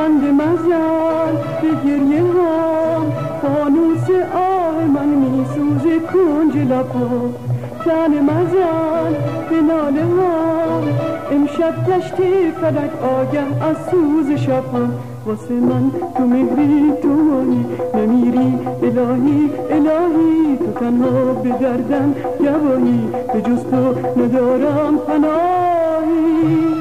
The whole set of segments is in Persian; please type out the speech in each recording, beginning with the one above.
بند مزن به گریه هم، فانوس آه من میسوزه کنج لبا. تن مزن به ناله هم، امشب گشتی فلک آگه از سوز شبها. واسه من تو مهری تو مایی نمیری الهی الهی، تو تنها به دردم گواهی، به جز تو ندارم پناهی.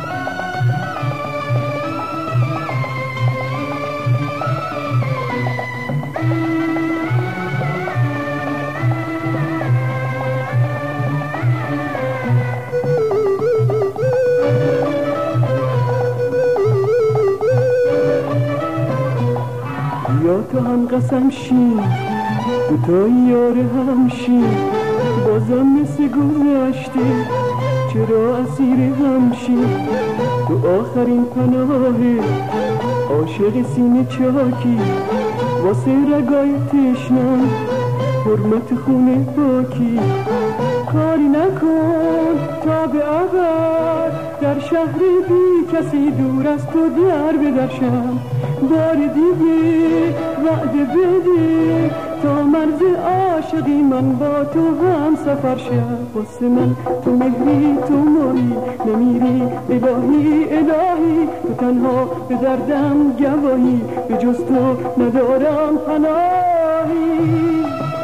یا تو هم قسم شین تو یار همشین، بازم مثل گذشته چرا اسیر همشین. تو آخرین پناهه عاشق سینه چاکی، واسه رگای تشنم حرمت خونه پاکی. کاری نکن تا به ابد در شهر بی کسی دور از تو در بدرشم. بار دیگه وعده بده تا مرز عاشقی من با تو هم سفر شد. واسه من تو مهری تو مایی نمیری الهی الهی، تو تنها به دردم گواهی، به جز تو ندارم پناهی.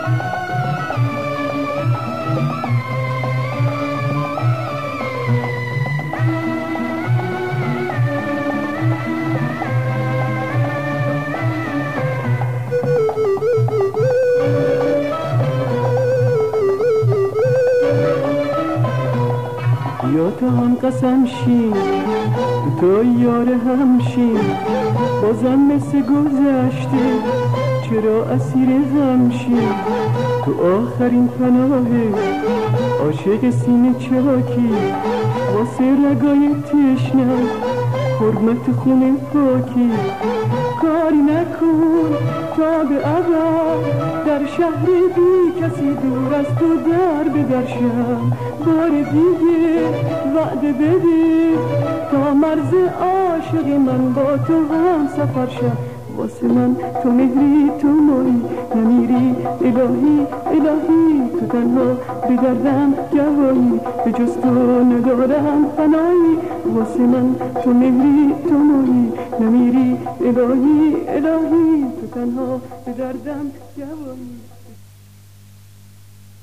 یا تو هم قسم شین تو یار همشین، بازم مثل گذشته چرا اسیر غمشین. تو آخرین پناهه عاشق سینه چاکی، واسه رگای تشنم حرمت خونه پاکی. کاری نکن تا به ابد در شهر بی کسی دور از تو در بدرشم. بار دیگه وعده بده تا مرز عاشق من با تو هم سفر شد. واسه من تو مهری تو مایی نمیری الهی الهی، تو تنها به دردم گواهی، به جز تو ندارم پناهی. واسه من تو مهری تو مایی نمیری الهی الهی، تو تنها به دردم گواهی.